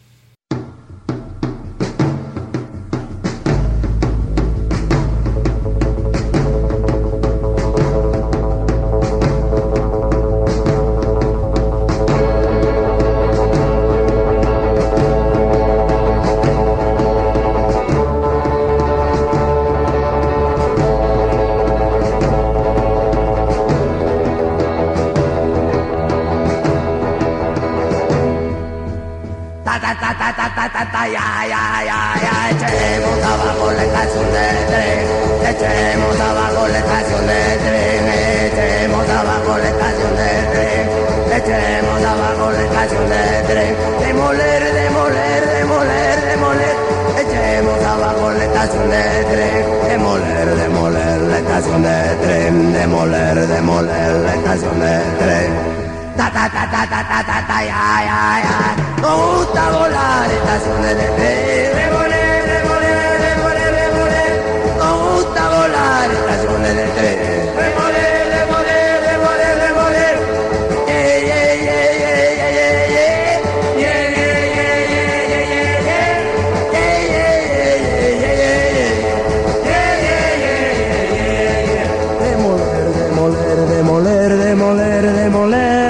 A: Ta ta ta ta ta ta ta ta ya ya ya ya echemos abajo la estación de tren, echemos abajo la estación de tren, echemos abajo la estación de tren, echemos abajo la estación de tren, demoler, demoler, demoler, demoler, echemos abajo la estación de tren, demoler, demoler la estación de tren, demoler, demoler la estación de tren. Ta ta ta ta ta ta ta ta ya ya ya. Nos gusta volar estaciones de tren. Demoler, demoler, demoler, demoler. Nos gusta volar estaciones de tren. Demoler, demoler, demoler, demoler. Yeah, yeah, yeah, yeah, yeah, yeah, yeah. Yeah, yeah, yeah, yeah, yeah, yeah, yeah. Yeah, yeah, yeah, yeah, yeah, yeah. Yeah, yeah, yeah, yeah, yeah, yeah. Demoler, demoler, demoler, demoler, demoler.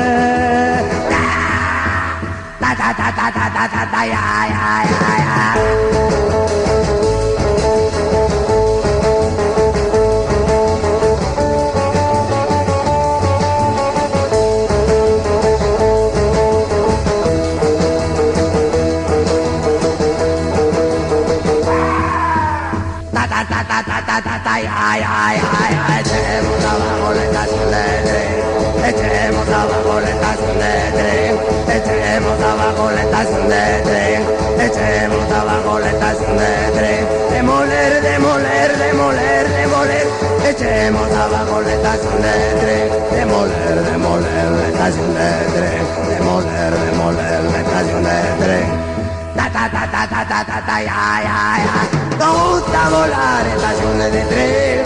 A: Ta ta ta ta ta ta ta ta ya ya ya ya. Ta ta ta ta ta ta ta ta ya ya ya ya. Echemos abajo la estación de tren. Echemos abajo la estación de tren. Echemos abajo la estación de tren. Echemos abajo la estación de tren. Demoler, demoler, demoler, demoler. Echemos abajo la estación de tren. Demoler, demoler la estación de tren. Demoler, demoler la estación de tren. Ta ta ta ta ta ta ta ta ya ya ya. Nos gusta volar estaciones de tren.